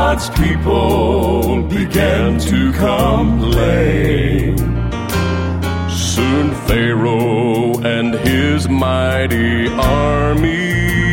God's people began to complain. Soon Pharaoh and his mighty army